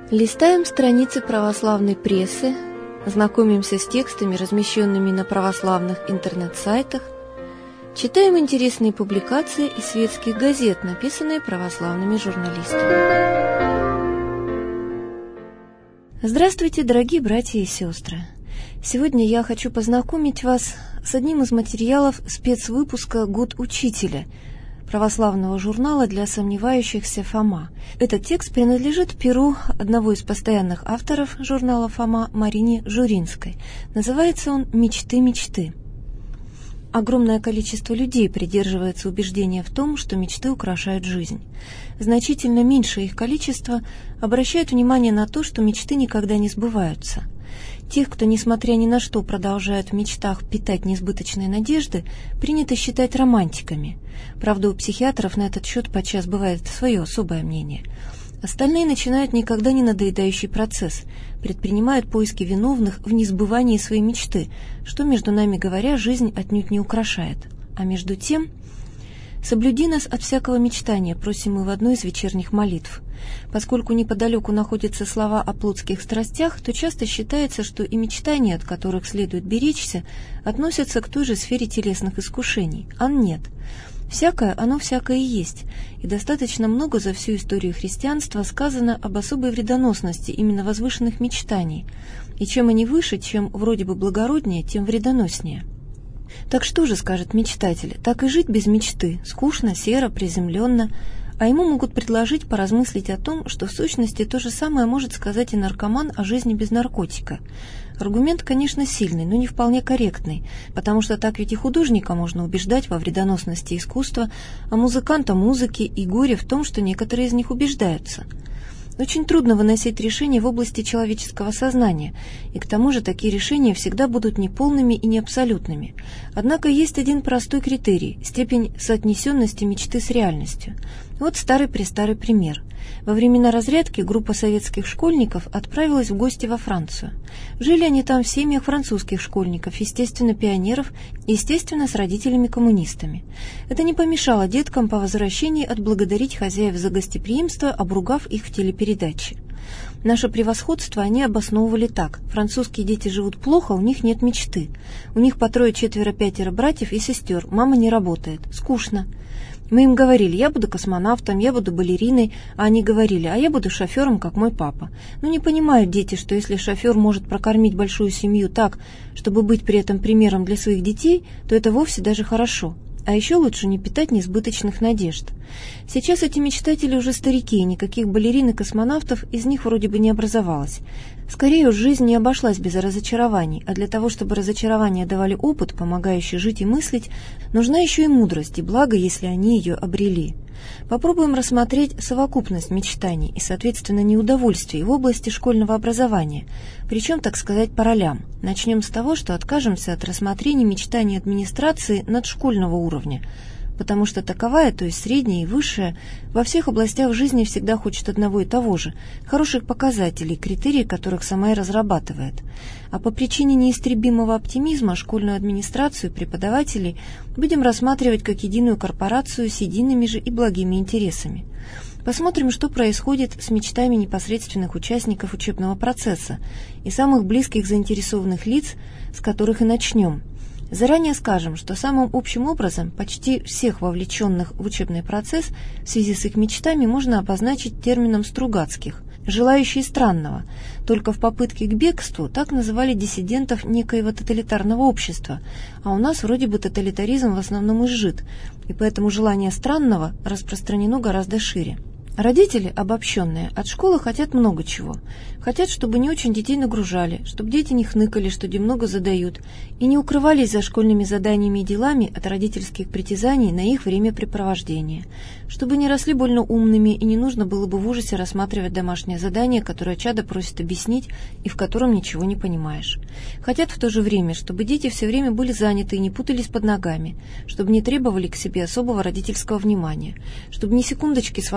Листаем страницы православной прессы, знакомимся с текстами, размещенными на православных интернет-сайтах, читаем интересные публикации из светских газет, написанные православными журналистами. Здравствуйте, дорогие братья и сестры! Сегодня я хочу познакомить вас с одним из материалов спецвыпуска «Год учителя» православного журнала для сомневающихся «Фома». Этот текст принадлежит перу одного из постоянных авторов журнала «Фома» Марине Журинской. Называется он «Мечты, мечты». Огромное количество людей придерживается убеждения в том, что мечты украшают жизнь. Значительно меньшее их количество обращает внимание на то, что мечты никогда не сбываются. Тех, кто, несмотря ни на что, продолжают в мечтах питать несбыточные надежды, принято считать романтиками. Правда, у психиатров на этот счет подчас бывает свое особое мнение. Остальные начинают никогда не надоедающий процесс, предпринимают поиски виновных в несбывании своей мечты, что, между нами говоря, жизнь отнюдь не украшает. А между тем, «Соблюди нас от всякого мечтания», просим мы в одной из вечерних молитв. Поскольку неподалеку находятся слова о плотских страстях, то часто считается, что и мечтания, от которых следует беречься, относятся к той же сфере телесных искушений. А нет. Всякое, оно всякое и есть, и достаточно много за всю историю христианства сказано об особой вредоносности именно возвышенных мечтаний, и чем они выше, чем вроде бы благороднее, тем вредоноснее. Так что же, скажет мечтатель, так и жить без мечты, скучно, серо, приземленно, а ему могут предложить поразмыслить о том, что в сущности то же самое может сказать и наркоман о жизни без наркотика. Аргумент, конечно, сильный, но не вполне корректный, потому что так ведь и художника можно убеждать во вредоносности искусства, а музыканта музыки и горе в том, что некоторые из них убеждаются. Очень трудно выносить решения в области человеческого сознания, и к тому же такие решения всегда будут неполными и не абсолютными. Однако есть один простой критерий – степень соотнесенности мечты с реальностью. Вот старый-престарый пример. Во времена разрядки группа советских школьников отправилась в гости во Францию. Жили они там в семьях французских школьников, естественно, пионеров, естественно, с родителями-коммунистами. Это не помешало деткам по возвращении отблагодарить хозяев за гостеприимство, обругав их в телепередаче. Наше превосходство они обосновывали так. Французские дети живут плохо, у них нет мечты. У них по 3, 4, 5 братьев и сестер, мама не работает, скучно. Мы им говорили, я буду космонавтом, я буду балериной, а они говорили, а я буду шофером, как мой папа. Но не понимают дети, что если шофер может прокормить большую семью так, чтобы быть при этом примером для своих детей, то это вовсе даже хорошо. А еще лучше не питать несбыточных надежд. Сейчас эти мечтатели уже старики, и никаких балерин и космонавтов из них вроде бы не образовалось. Скорее уж жизнь не обошлась без разочарований, а для того, чтобы разочарования давали опыт, помогающий жить и мыслить, нужна еще и мудрость, и благо, если они ее обрели. Попробуем рассмотреть совокупность мечтаний и, соответственно, неудовольствий в области школьного образования, причем, так сказать, по ролям. Начнем с того, что откажемся от рассмотрения мечтаний администрации надшкольного уровня, потому что таковая, то есть средняя и высшая, во всех областях жизни всегда хочет одного и того же – хороших показателей, критерии которых сама и разрабатывает. А по причине неистребимого оптимизма школьную администрацию и преподавателей будем рассматривать как единую корпорацию с едиными же и благими интересами. Посмотрим, что происходит с мечтами непосредственных участников учебного процесса и самых близких заинтересованных лиц, с которых и начнем. Заранее скажем, что самым общим образом почти всех вовлеченных в учебный процесс в связи с их мечтами можно обозначить термином Стругацких – «желающие странного». Только в попытке к бегству так называли диссидентов некоего тоталитарного общества, а у нас вроде бы тоталитаризм в основном изжит, и поэтому желание странного распространено гораздо шире. Родители, обобщенные, от школы хотят много чего. Хотят, чтобы не очень детей нагружали, чтобы дети не хныкали, что много задают, и не укрывались за школьными заданиями и делами от родительских притязаний на их времяпрепровождение, чтобы не росли больно умными и не нужно было бы в ужасе рассматривать домашнее задание, которое чадо просит объяснить и в котором ничего не понимаешь. Хотят в то же время, чтобы дети все время были заняты и не путались под ногами, чтобы не требовали к себе особого родительского внимания, чтобы ни секундочки свободной у детей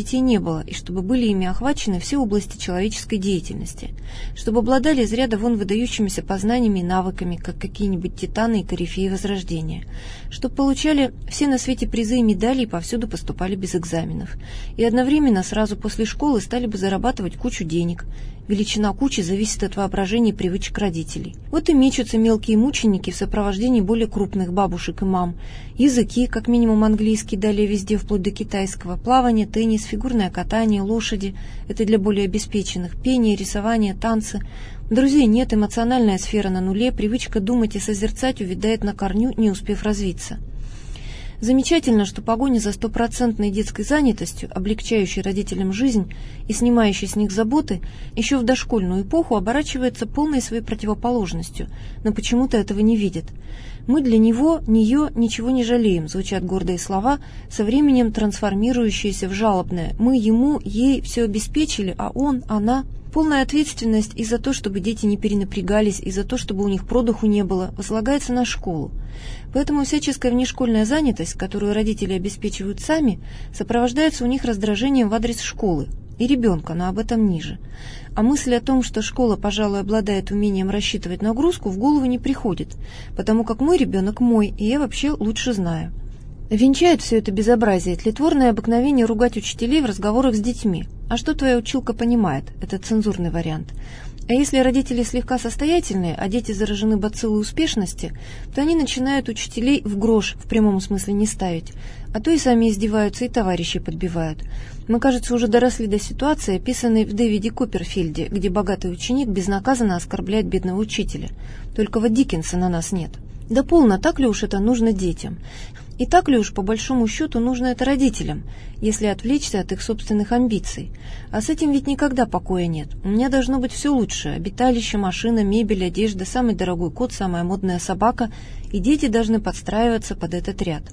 детей не было, и чтобы были ими охвачены все области человеческой деятельности, чтобы обладали из ряда вон выдающимися познаниями и навыками, как какие-нибудь титаны и корифеи Возрождения, чтобы получали все на свете призы и медали и повсюду поступали без экзаменов, и одновременно сразу после школы стали бы зарабатывать кучу денег. Величина кучи зависит от воображения и привычек родителей. Вот и мечутся мелкие мученики в сопровождении более крупных бабушек и мам. Языки, как минимум английский, далее везде, вплоть до китайского, плавание, теннис, фигурное катание, лошади – это для более обеспеченных, пение, рисование, танцы. Друзей нет, эмоциональная сфера на нуле, привычка думать и созерцать увядает на корню, не успев развиться. Замечательно, что погоня за стопроцентной детской занятостью, облегчающей родителям жизнь и снимающей с них заботы, еще в дошкольную эпоху оборачивается полной своей противоположностью, но почему-то этого не видят. «Мы для него, нее ничего не жалеем», звучат гордые слова, со временем трансформирующиеся в жалобное «мы ему, ей все обеспечили, а он, она». Полная ответственность и за то, чтобы дети не перенапрягались, и за то, чтобы у них продыху не было, возлагается на школу. Поэтому всяческая внешкольная занятость, которую родители обеспечивают сами, сопровождается у них раздражением в адрес школы и ребенка, но об этом ниже. А мысль о том, что школа, пожалуй, обладает умением рассчитывать нагрузку, в голову не приходит, потому как мой ребенок мой, и я вообще лучше знаю. Венчает все это безобразие тлетворное обыкновение ругать учителей в разговорах с детьми. А что твоя училка понимает? Это цензурный вариант. А если родители слегка состоятельные, а дети заражены бациллой успешности, то они начинают учителей в грош в прямом смысле не ставить, а то и сами издеваются и товарищей подбивают. Мы, кажется, уже доросли до ситуации, описанной в Дэвиде Копперфильде, где богатый ученик безнаказанно оскорбляет бедного учителя. Только вот Диккенса на нас нет. Да полно, так ли уж это нужно детям? И так ли уж, по большому счету, нужно это родителям, если отвлечься от их собственных амбиций? А с этим ведь никогда покоя нет. У меня должно быть все лучшее: обиталище, машина, мебель, одежда, самый дорогой кот, самая модная собака, и дети должны подстраиваться под этот ряд.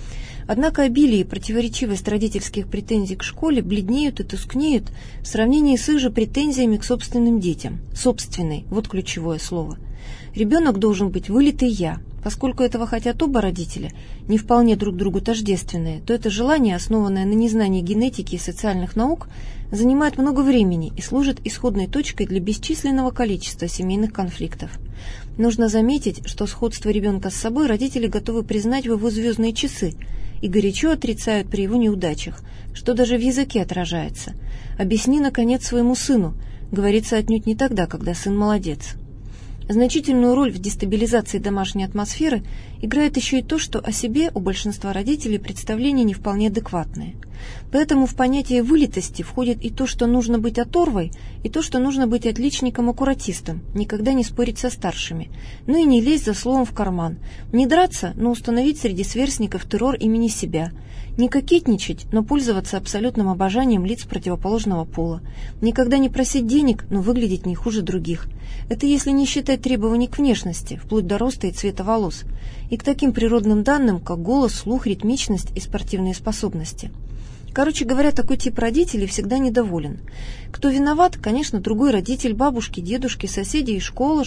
Однако обилие и противоречивость родительских претензий к школе бледнеют и тускнеют в сравнении с их же претензиями к собственным детям. Собственный – вот ключевое слово. Ребенок должен быть вылитый «я». Поскольку этого хотят оба родителя, не вполне друг другу тождественные, то это желание, основанное на незнании генетики и социальных наук, занимает много времени и служит исходной точкой для бесчисленного количества семейных конфликтов. Нужно заметить, что сходство ребенка с собой родители готовы признать в его звездные часы и горячо отрицают при его неудачах, что даже в языке отражается. «Объясни, наконец, своему сыну», говорится отнюдь не тогда, когда сын молодец. Значительную роль в дестабилизации домашней атмосферы играет еще и то, что о себе у большинства родителей представления не вполне адекватные. Поэтому в понятие вылитости входит и то, что нужно быть оторвой, и то, что нужно быть отличником-аккуратистом, никогда не спорить со старшими, но и не лезть за словом в карман, не драться, но установить среди сверстников террор имени себя, не кокетничать, но пользоваться абсолютным обожанием лиц противоположного пола, никогда не просить денег, но выглядеть не хуже других. Это если не считать требований к внешности, вплоть до роста и цвета волос, и к таким природным данным, как голос, слух, ритмичность и спортивные способности. Короче говоря, такой тип родителей всегда недоволен. Кто виноват? Конечно, другой родитель, бабушки, дедушки, соседи и школа.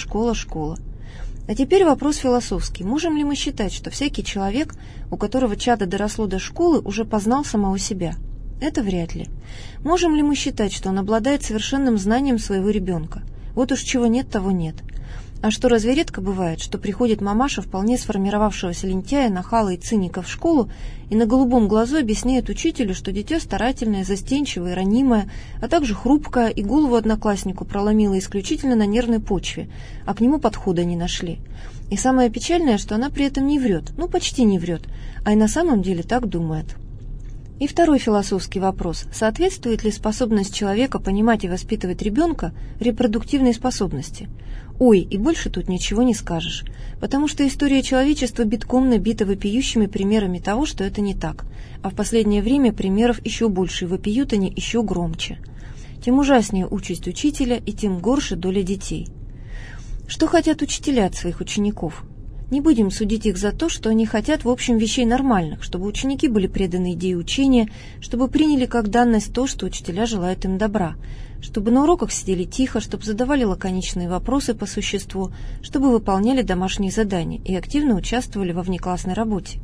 А теперь вопрос философский. Можем ли мы считать, что всякий человек, у которого чадо доросло до школы, уже познал самого себя? Это вряд ли. Можем ли мы считать, что он обладает совершенным знанием своего ребенка? Вот уж чего нет, того нет. А что разве редко бывает, что приходит мамаша вполне сформировавшегося лентяя, нахала и циника в школу и на голубом глазу объясняет учителю, что дитя старательное, застенчивое, ранимое, а также хрупкое, и голову однокласснику проломило исключительно на нервной почве, а к нему подхода не нашли. И самое печальное, что она при этом не врет, почти не врет, а и на самом деле так думает. И второй философский вопрос. Соответствует ли способность человека понимать и воспитывать ребенка репродуктивной способности? Ой, и больше тут ничего не скажешь, потому что история человечества битком набита вопиющими примерами того, что это не так, а в последнее время примеров еще больше, и вопиют они еще громче. Тем ужаснее участь учителя, и тем горше доля детей. Что хотят учителя от своих учеников? Не будем судить их за то, что они хотят в общем вещей нормальных, чтобы ученики были преданы идее учения, чтобы приняли как данность то, что учителя желают им добра, чтобы на уроках сидели тихо, чтобы задавали лаконичные вопросы по существу, чтобы выполняли домашние задания и активно участвовали во внеклассной работе.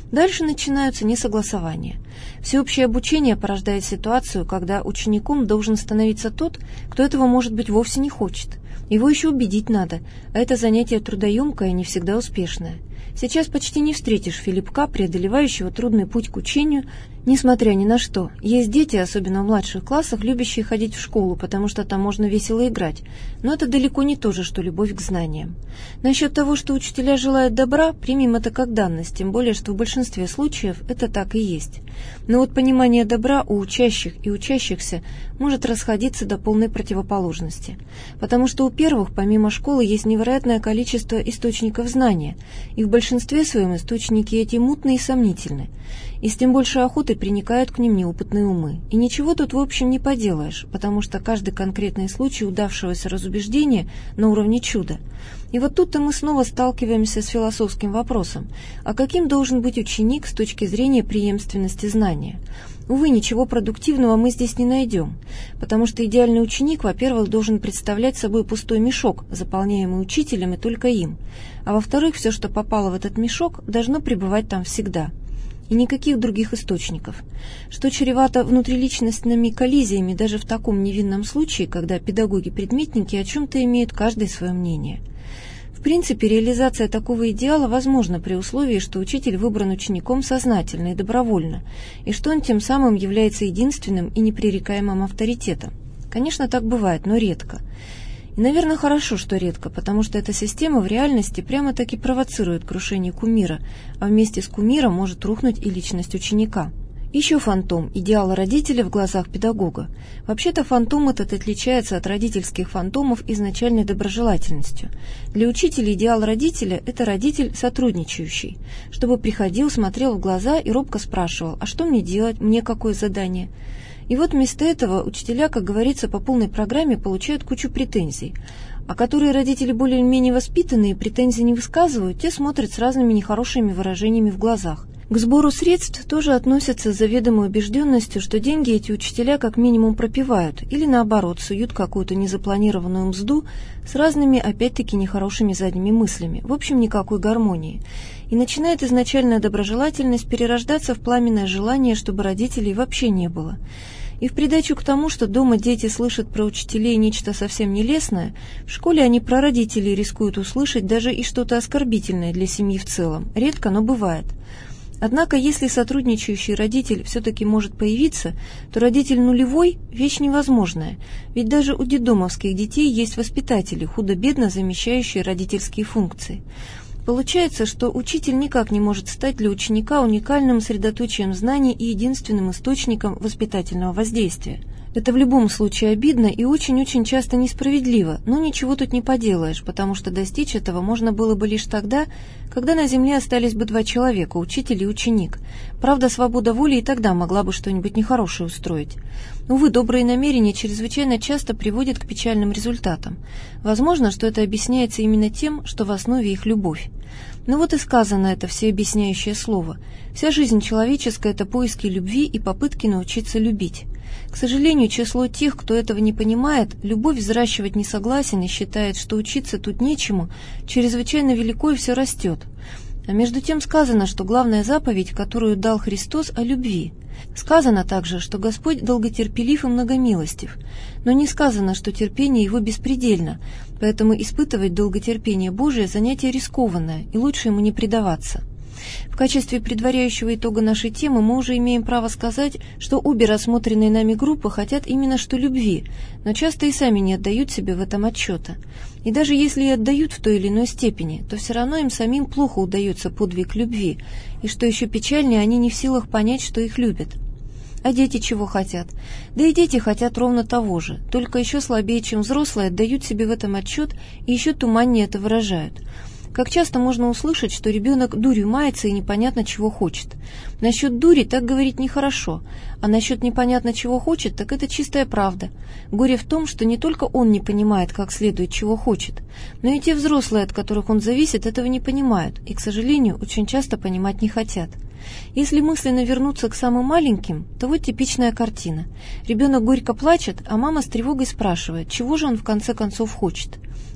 Дальше начинаются несогласования. Всеобщее обучение порождает ситуацию, когда учеником должен становиться тот, кто этого, может быть, вовсе не хочет. Его еще убедить надо, а это занятие трудоемкое и не всегда успешное. Сейчас почти не встретишь Филиппка, преодолевающего трудный путь к учению, несмотря ни на что. Есть дети, особенно в младших классах, любящие ходить в школу, потому что там можно весело играть. Но это далеко не то же, что любовь к знаниям. Насчет того, что учителя желают добра, примем это как данность, тем более, что в большинстве случаев это так и есть. Но вот понимание добра у учащих и учащихся может расходиться до полной противоположности. Потому что у первых, помимо школы, есть невероятное количество источников знания, и в большинстве своем источники эти мутные и сомнительны. И с тем большей охотой приникают к ним неопытные умы. И ничего тут в общем не поделаешь, потому что каждый конкретный случай удавшегося разубеждения на уровне чуда. И вот тут-то мы снова сталкиваемся с философским вопросом, а каким должен быть ученик с точки зрения преемственности знания? Увы, ничего продуктивного мы здесь не найдем, потому что идеальный ученик, во-первых, должен представлять собой пустой мешок, заполняемый учителем и только им, а во-вторых, все, что попало в этот мешок, должно пребывать там всегда. И никаких других источников, что чревато внутриличностными коллизиями даже в таком невинном случае, когда педагоги-предметники о чем-то имеют каждый свое мнение. В принципе, реализация такого идеала возможна при условии, что учитель выбран учеником сознательно и добровольно, и что он тем самым является единственным и непререкаемым авторитетом. Конечно, так бывает, но редко. И, наверное, хорошо, что редко, потому что эта система в реальности прямо-таки провоцирует крушение кумира, а вместе с кумиром может рухнуть и личность ученика. Еще фантом – идеал родителя в глазах педагога. Вообще-то фантом этот отличается от родительских фантомов изначальной доброжелательностью. Для учителя идеал родителя – это родитель сотрудничающий, чтобы приходил, смотрел в глаза и робко спрашивал: «А что мне делать? Мне какое задание?» И вот вместо этого учителя, как говорится, по полной программе получают кучу претензий, а которые родители более-менее воспитанные претензий не высказывают, те смотрят с разными нехорошими выражениями в глазах. К сбору средств тоже относятся с заведомой убежденностью, что деньги эти учителя как минимум пропивают, или наоборот, суют какую-то незапланированную мзду с разными, опять-таки, нехорошими задними мыслями. В общем, никакой гармонии. И начинает изначальная доброжелательность перерождаться в пламенное желание, чтобы родителей вообще не было. И в придачу к тому, что дома дети слышат про учителей нечто совсем нелестное, в школе они про родителей рискуют услышать даже и что-то оскорбительное для семьи в целом. Редко, но бывает. Однако, если сотрудничающий родитель все-таки может появиться, то родитель нулевой – вещь невозможная, ведь даже у детдомовских детей есть воспитатели, худо-бедно замещающие родительские функции. Получается, что учитель никак не может стать для ученика уникальным средоточием знаний и единственным источником воспитательного воздействия. Это в любом случае обидно и очень-очень часто несправедливо, но ничего тут не поделаешь, потому что достичь этого можно было бы лишь тогда, когда на земле остались бы два человека, учитель и ученик. Правда, свобода воли и тогда могла бы что-нибудь нехорошее устроить. Увы, добрые намерения чрезвычайно часто приводят к печальным результатам. Возможно, что это объясняется именно тем, что в основе их любовь. Но вот и сказано это всеобъясняющее слово. Вся жизнь человеческая – это поиски любви и попытки научиться любить. К сожалению, число тех, кто этого не понимает, любовь взращивать не согласен и считает, что учиться тут нечему, чрезвычайно велико и все растет. А между тем сказано, что главная заповедь, которую дал Христос, о любви. Сказано также, что Господь долготерпелив и многомилостив, но не сказано, что терпение Его беспредельно, поэтому испытывать долготерпение Божие занятие рискованное, и лучше ему не предаваться. В качестве предваряющего итога нашей темы мы уже имеем право сказать, что обе рассмотренные нами группы хотят именно что любви, но часто и сами не отдают себе в этом отчета. И даже если и отдают в той или иной степени, то все равно им самим плохо удается подвиг любви, и что еще печальнее, они не в силах понять, что их любят. А дети чего хотят? Да и дети хотят ровно того же, только еще слабее, чем взрослые, отдают себе в этом отчет и еще туманнее это выражают. Как часто можно услышать, что ребенок дурью мается и непонятно чего хочет. Насчет дури так говорить нехорошо, а насчет непонятно чего хочет, так это чистая правда. Горе в том, что не только он не понимает, как следует чего хочет, но и те взрослые, от которых он зависит, этого не понимают и, к сожалению, очень часто понимать не хотят. Если мысленно вернуться к самым маленьким, то вот типичная картина. Ребенок горько плачет, а мама с тревогой спрашивает, чего же он в конце концов хочет.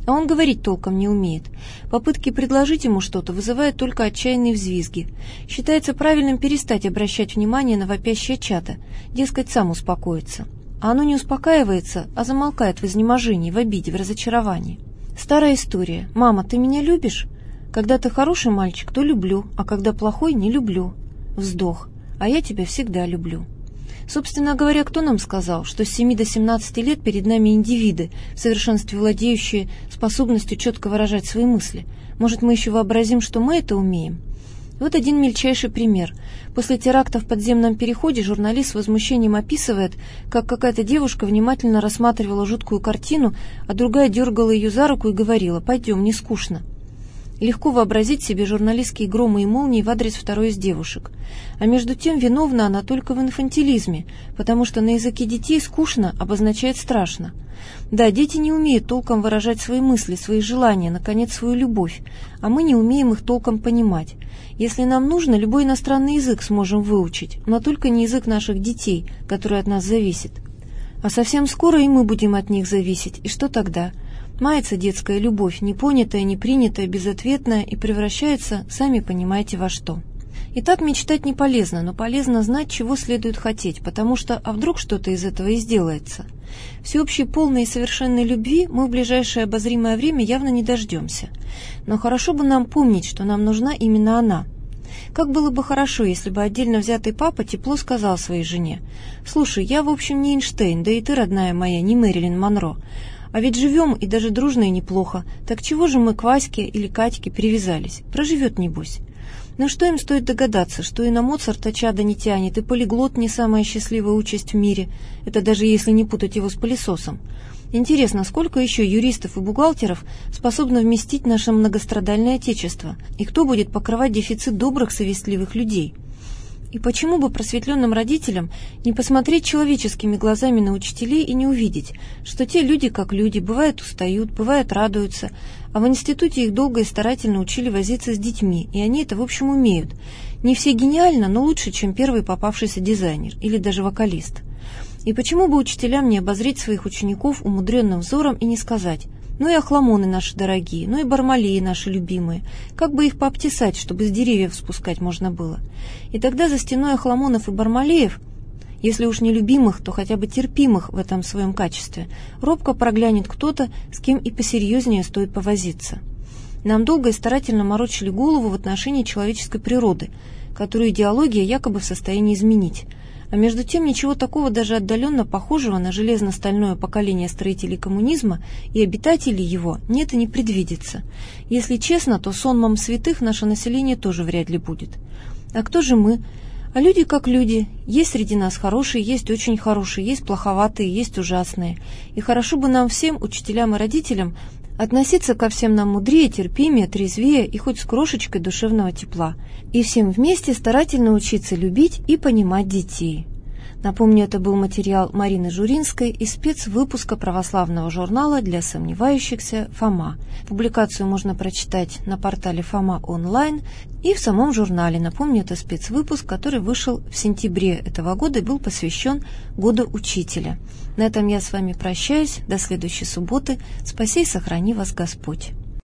А он говорить толком не умеет. Попытки предложить ему что-то вызывают только отчаянные взвизги. Считается правильным перестать обращать внимание на вопящее чато, дескать, сам успокоится. А оно не успокаивается, а замолкает в изнеможении, в обиде, в разочаровании. Старая история. «Мама, ты меня любишь? Когда ты хороший мальчик, то люблю, а когда плохой, не люблю». Вздох. «А я тебя всегда люблю». Собственно говоря, кто нам сказал, что с 7 до 17 лет перед нами индивиды, в совершенстве владеющие способностью четко выражать свои мысли? Может, мы еще вообразим, что мы это умеем? Вот один мельчайший пример. После теракта в подземном переходе журналист с возмущением описывает, как какая-то девушка внимательно рассматривала жуткую картину, а другая дергала ее за руку и говорила: «Пойдем, не скучно». Легко вообразить себе журналистские громы и молнии в адрес второй из девушек. А между тем виновна она только в инфантилизме, потому что на языке детей «скучно» обозначает «страшно». Да, дети не умеют толком выражать свои мысли, свои желания, наконец, свою любовь, а мы не умеем их толком понимать. Если нам нужно, любой иностранный язык сможем выучить, но только не язык наших детей, который от нас зависит. А совсем скоро и мы будем от них зависеть, и что тогда? Мается детская любовь, непонятая, непринятая, безответная, и превращается, сами понимаете, во что. Итак, мечтать не полезно, но полезно знать, чего следует хотеть, потому что, а вдруг что-то из этого и сделается. Всеобщей полной и совершенной любви мы в ближайшее обозримое время явно не дождемся. Но хорошо бы нам помнить, что нам нужна именно она. Как было бы хорошо, если бы отдельно взятый папа тепло сказал своей жене: «Слушай, я, в общем, не Эйнштейн, да и ты, родная моя, не Мэрилин Монро. А ведь живем и даже дружно и неплохо. Так чего же мы к Ваське или Катьке привязались? Проживет, небось». Но что им стоит догадаться, что и на Моцарта чадо не тянет, и полиглот не самая счастливая участь в мире, это даже если не путать его с пылесосом. Интересно, сколько еще юристов и бухгалтеров способно вместить наше многострадальное отечество, и кто будет покрывать дефицит добрых, совестливых людей? И почему бы просветленным родителям не посмотреть человеческими глазами на учителей и не увидеть, что те люди как люди, бывает устают, бывает радуются, а в институте их долго и старательно учили возиться с детьми, и они это в общем умеют. Не все гениально, но лучше, чем первый попавшийся дизайнер или даже вокалист. И почему бы учителям не обозреть своих учеников умудренным взором и не сказать: «Ну и охламоны наши дорогие, ну и бармалеи наши любимые, как бы их пообтесать, чтобы с деревьев спускать можно было». И тогда за стеной охламонов и бармалеев, если уж не любимых, то хотя бы терпимых в этом своем качестве, робко проглянет кто-то, с кем и посерьезнее стоит повозиться. Нам долго и старательно морочили голову в отношении человеческой природы, которую идеология якобы в состоянии изменить. А между тем ничего такого даже отдаленно похожего на железно-стальное поколение строителей коммунизма и обитателей его нет и не предвидится. Если честно, то сонмом святых наше население тоже вряд ли будет. А кто же мы? А люди как люди. Есть среди нас хорошие, есть очень хорошие, есть плоховатые, есть ужасные. И хорошо бы нам всем, учителям и родителям, относиться ко всем нам мудрее, терпимее, трезвее и хоть с крошечкой душевного тепла. И всем вместе старательно учиться любить и понимать детей. Напомню, это был материал Марины Журинской из спецвыпуска православного журнала для сомневающихся «Фома». Публикацию можно прочитать на портале «Фома онлайн» и в самом журнале. Напомню, это спецвыпуск, который вышел в сентябре этого года и был посвящен Году Учителя. На этом я с вами прощаюсь. До следующей субботы. Спаси и сохрани вас Господь.